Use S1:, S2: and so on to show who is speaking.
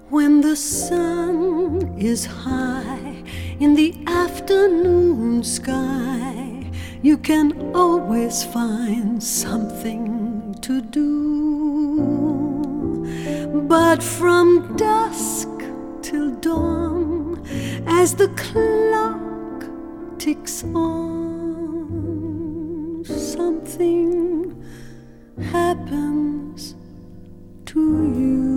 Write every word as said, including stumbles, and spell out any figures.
S1: When the sun is high in the afternoon sky, you can always find something to do. But from dusk till dawn, as the clock ticks on, something happens to you.